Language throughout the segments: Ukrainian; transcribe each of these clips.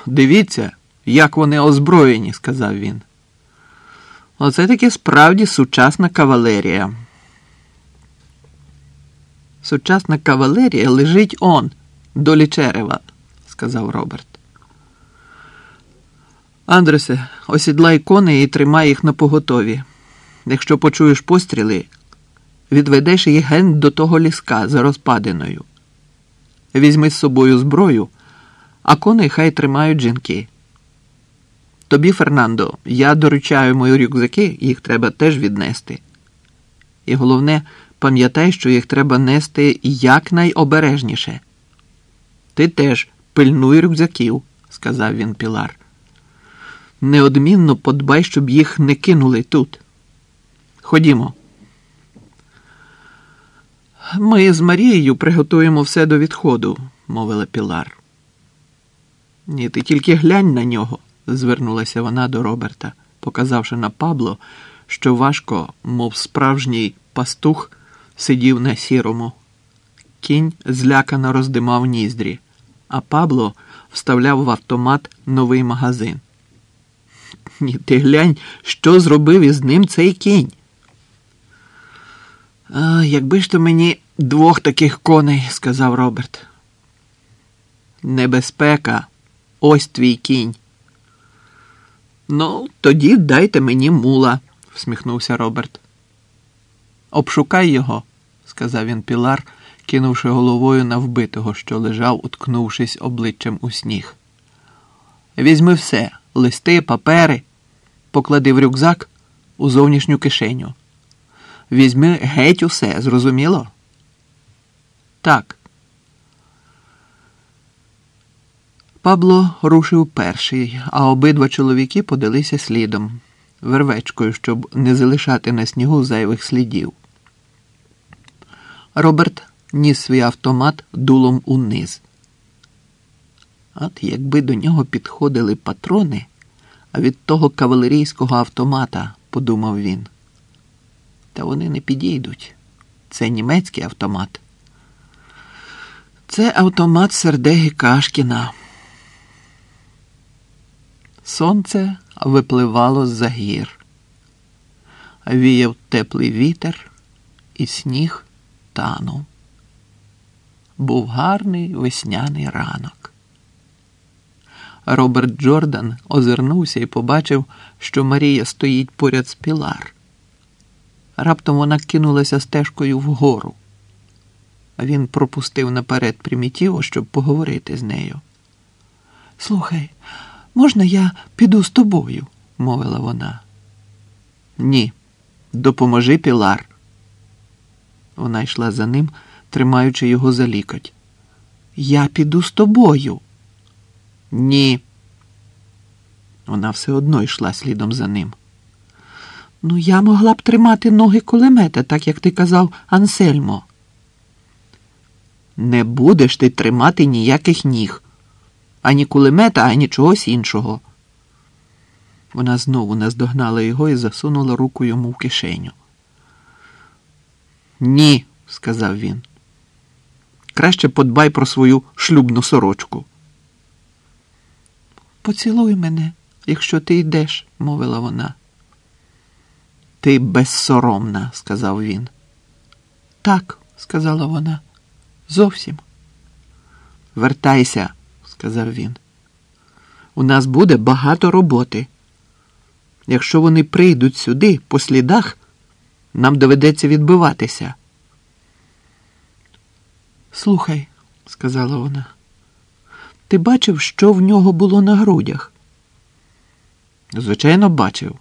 Дивіться, як вони озброєні, сказав він. Оце таки справді сучасна кавалерія. Сучасна кавалерія лежить он, долі черева, сказав Роберт. Андресе, осідлай коней і тримай їх на поготові. Якщо почуєш постріли, відведеш їх ген до того ліска за розпадиною. Візьми з собою зброю, а коней хай тримають жінки. Тобі, Фернандо, я доручаю мої рюкзаки, їх треба теж віднести. І головне, пам'ятай, що їх треба нести якнайобережніше. Ти теж пильнуй рюкзаків, сказав він Пілар. Неодмінно подбай, щоб їх не кинули тут. Ходімо. Ми з Марією приготуємо все до відходу, мовила Пілар. Ні, ти тільки глянь на нього, звернулася вона до Роберта, показавши на Пабло, що важко, мов справжній пастух, сидів на сірому. Кінь злякано роздимав ніздрі, а Пабло вставляв в автомат новий магазин. Ні, ти глянь, що зробив із ним цей кінь. Якби ж то мені 2 таких коней, сказав Роберт. Небезпека. Ось твій кінь. Ну, тоді дайте мені мула, всміхнувся Роберт. Обшукай його, сказав він Пілар, кинувши головою на вбитого, що лежав, уткнувшись обличчям у сніг. Візьми все, листи, папери, поклади в рюкзак у зовнішню кишеню. Візьми геть усе, зрозуміло? Так. Пабло рушив перший, а обидва чоловіки подалися слідом, вервечкою, щоб не залишати на снігу зайвих слідів. Роберт ніс свій автомат дулом униз. От якби до нього підходили патрони, а від того кавалерійського автомата, подумав він. Та вони не підійдуть. Це німецький автомат. Це автомат Сердеги Кашкіна. Сонце випливало з-за гір. Віяв теплий вітер, і сніг танув. Був гарний весняний ранок. Роберт Джордан озирнувся і побачив, що Марія стоїть поряд з Пілар. Раптом вона кинулася стежкою вгору. Він пропустив наперед Примітіво, щоб поговорити з нею. «Слухай, можна я піду з тобою?» – мовила вона. «Ні, допоможи Пілар». Вона йшла за ним, тримаючи його за лікоть. «Я піду з тобою». «Ні». Вона все одно йшла слідом за ним. «Ну, я могла б тримати ноги кулемета, так, як ти казав Ансельмо». «Не будеш ти тримати ніяких ніг. Ані кулемета, ані чогось іншого». Вона знову наздогнала його і засунула руку йому в кишеню. «Ні», – сказав він. «Краще подбай про свою шлюбну сорочку». «Поцілуй мене, якщо ти йдеш», – мовила вона. «Ти безсоромна», – сказав він. «Так», – сказала вона, – «зовсім». «Вертайся», – сказав він. «У нас буде багато роботи. Якщо вони прийдуть сюди по слідах, нам доведеться відбиватися». «Слухай», – сказала вона, – «ти бачив, що в нього було на грудях?» «Звичайно, бачив».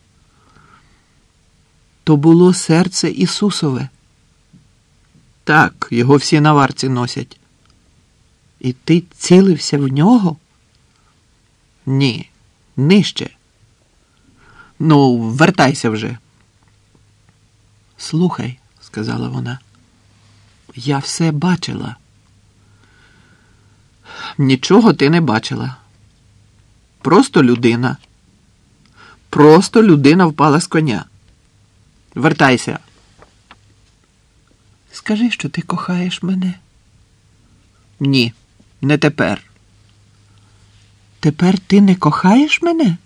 «То було серце Ісусове». «Так, його всі на варці носять». «І ти цілився в нього?» «Ні, нижче». «Ну, вертайся вже». «Слухай», – сказала вона, – «я все бачила». «Нічого ти не бачила. Просто людина. Просто людина впала з коня. Вертайся». «Скажи, що ти кохаєш мене». «Ні, не тепер». Тепер ти не кохаєш мене?